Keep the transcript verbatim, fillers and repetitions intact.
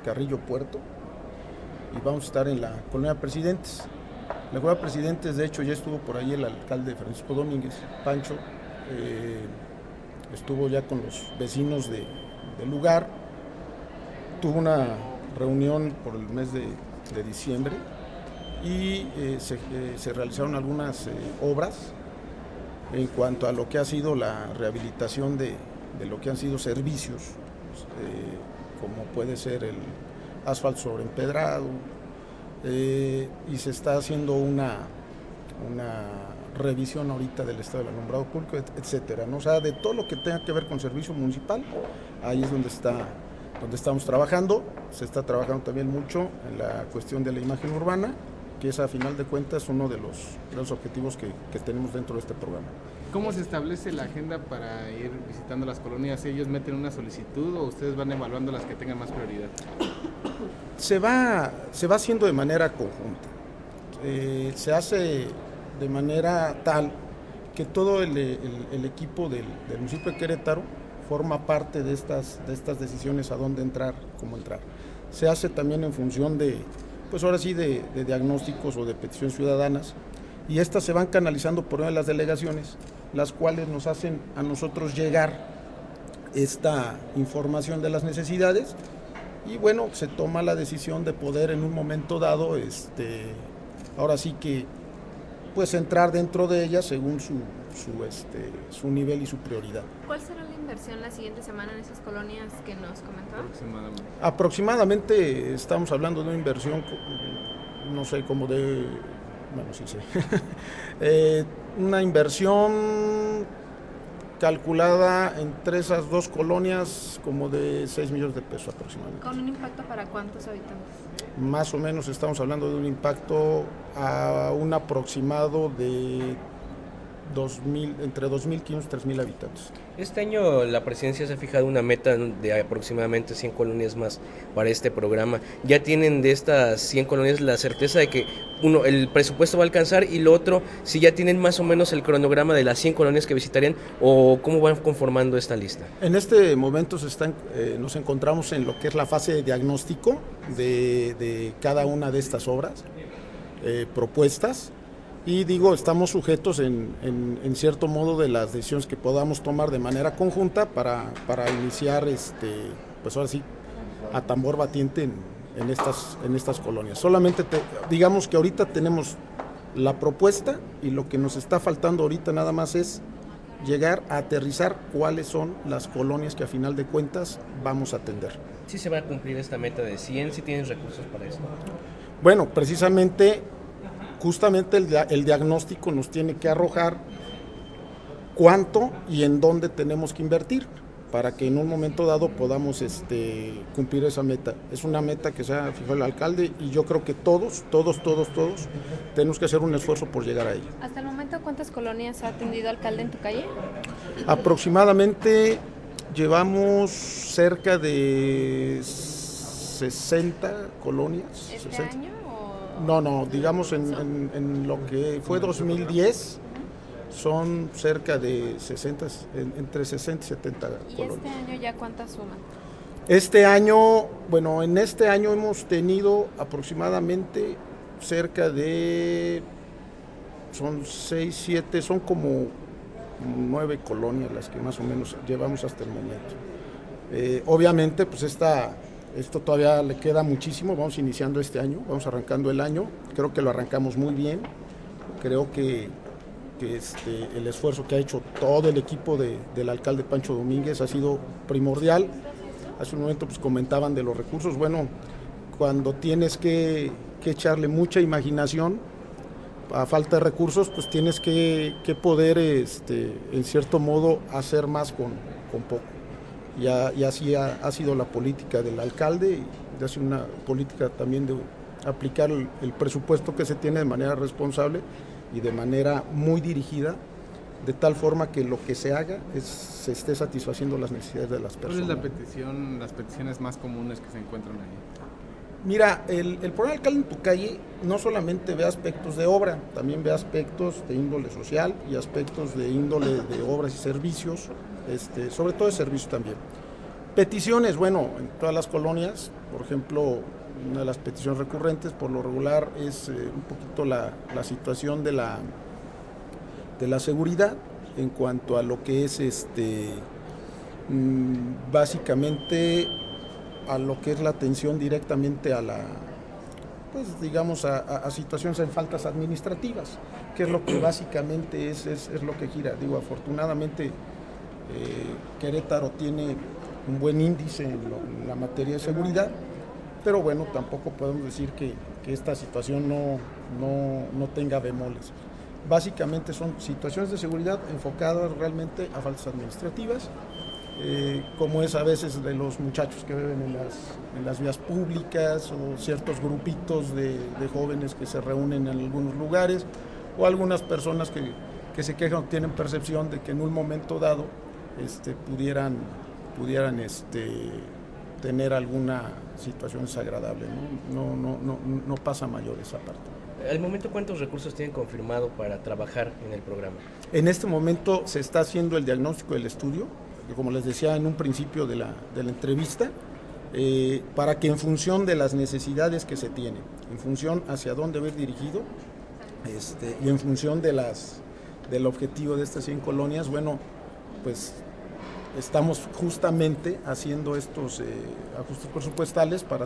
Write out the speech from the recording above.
Carrillo Puerto, y vamos a estar en la Colonia Presidentes. La Colonia Presidentes, de hecho, ya estuvo por ahí el alcalde Francisco Domínguez, Pancho, eh, estuvo ya con los vecinos de, del lugar, tuvo una reunión por el mes de, de diciembre y eh, se, eh, se realizaron algunas eh, obras en cuanto a lo que ha sido la rehabilitación de, de lo que han sido servicios, eh, como puede ser el asfalto sobre empedrado, eh, y se está haciendo una, una revisión ahorita del estado del alumbrado público, etcétera, ¿no? O sea, de todo lo que tenga que ver con servicio municipal, ahí es donde está, donde estamos trabajando. Se está trabajando también mucho en la cuestión de la imagen urbana, que es a final de cuentas uno de los, de los objetivos que, que tenemos dentro de este programa. ¿Cómo se establece la agenda para ir visitando las colonias? ¿Ellos meten una solicitud o ustedes van evaluando las que tengan más prioridad? Se va, se va haciendo de manera conjunta. Eh, se hace de manera tal que todo el, el, el equipo del, del municipio de Querétaro forma parte de estas, de estas decisiones a dónde entrar, cómo entrar. Se hace también en función de, pues ahora sí, de, de diagnósticos o de peticiones ciudadanas, y estas se van canalizando por una de las delegaciones, las cuales nos hacen a nosotros llegar esta información de las necesidades, y bueno, se toma la decisión de poder en un momento dado, este, ahora sí que, pues entrar dentro de ellas según su, su, este, su nivel y su prioridad. ¿Cuál será la inversión la siguiente semana en esas colonias que nos comentaba? Aproximadamente. Aproximadamente estamos hablando de una inversión, no sé, como de, bueno, sí sé, eh, una inversión calculada entre esas dos colonias como de seis millones de pesos aproximadamente. ¿Con un impacto para cuántos habitantes? Más o menos estamos hablando de un impacto a un aproximado de dos mil, entre dos mil quinientos y tres mil habitantes. Este año la presidencia se ha fijado una meta de aproximadamente cien colonias más para este programa. ¿Ya tienen de estas cien colonias la certeza de que uno, el presupuesto va a alcanzar, y lo otro, si ya tienen más o menos el cronograma de las cien colonias que visitarían, o cómo van conformando esta lista? En este momento se están, eh, nos encontramos en lo que es la fase de diagnóstico de, de cada una de estas obras eh, propuestas. Y digo, estamos sujetos en, en, en cierto modo de las decisiones que podamos tomar de manera conjunta para, para iniciar, este, pues ahora sí, a tambor batiente en, en, estas, en estas colonias. Solamente te, digamos que ahorita tenemos la propuesta, y lo que nos está faltando ahorita nada más es llegar a aterrizar cuáles son las colonias que a final de cuentas vamos a atender. ¿Sí se va a cumplir esta meta de cien? ¿Sí tienes recursos para esto? Bueno, precisamente... Justamente el, el diagnóstico nos tiene que arrojar cuánto y en dónde tenemos que invertir para que en un momento dado podamos este, cumplir esa meta. Es una meta que se ha fijado el alcalde, y yo creo que todos, todos, todos, todos tenemos que hacer un esfuerzo por llegar a ella. ¿Hasta el momento cuántas colonias ha atendido alcalde en tu calle? Aproximadamente llevamos cerca de sesenta colonias. ¿Este sesenta. año? No, no, digamos en, en, en lo que fue dos mil diez, son cerca de sesenta, entre sesenta y setenta ¿Y colonias. este año ya cuántas suman? Este año, bueno, en este año hemos tenido aproximadamente cerca de, son seis, siete, son como nueve colonias las que más o menos llevamos hasta el momento. Eh, obviamente, pues esta... Esto todavía le queda muchísimo, vamos iniciando este año, vamos arrancando el año, creo que lo arrancamos muy bien, creo que, que este, el esfuerzo que ha hecho todo el equipo de, del alcalde Pancho Domínguez ha sido primordial. Hace un momento pues comentaban de los recursos, bueno, cuando tienes que, que echarle mucha imaginación, a falta de recursos, pues tienes que, que poder, este, en cierto modo, hacer más con, con poco. Y, a, y así ha, ha sido la política del alcalde, y ha sido una política también de aplicar el, el presupuesto que se tiene de manera responsable y de manera muy dirigida, de tal forma que lo que se haga es, se esté satisfaciendo las necesidades de las personas. ¿Cuál es la petición, las peticiones más comunes que se encuentran ahí? Mira, el, el programa Alcalde en tu calle no solamente ve aspectos de obra, también ve aspectos de índole social y aspectos de índole de obras y servicios, este, sobre todo de servicios también. Peticiones, bueno, en todas las colonias, por ejemplo, una de las peticiones recurrentes por lo regular es eh, un poquito la, la situación de la, de la seguridad en cuanto a lo que es este mmm, básicamente a lo que es la atención directamente a la, pues digamos, a, a, a situaciones en faltas administrativas, que es lo que básicamente es, es, es lo que gira. Digo, afortunadamente eh, Querétaro tiene un buen índice en, lo, en la materia de seguridad, pero bueno, tampoco podemos decir que, que esta situación no, no, no tenga bemoles. Básicamente son situaciones de seguridad enfocadas realmente a faltas administrativas, eh, como es a veces de los muchachos que beben en las, en las vías públicas, o ciertos grupitos de, de jóvenes que se reúnen en algunos lugares, o algunas personas que, que se quejan o tienen percepción de que en un momento dado este, pudieran, pudieran este, tener alguna situación desagradable, ¿no? No, no, no, no pasa mayor esa parte. Al momento, ¿cuántos recursos tienen confirmado para trabajar en el programa? En este momento se está haciendo el diagnóstico del estudio, como les decía en un principio de la, de la entrevista, eh, para que en función de las necesidades que se tienen, en función hacia dónde va a ir dirigido, este, y en función de las, del objetivo de estas cien colonias, bueno, pues estamos justamente haciendo estos eh, ajustes presupuestales para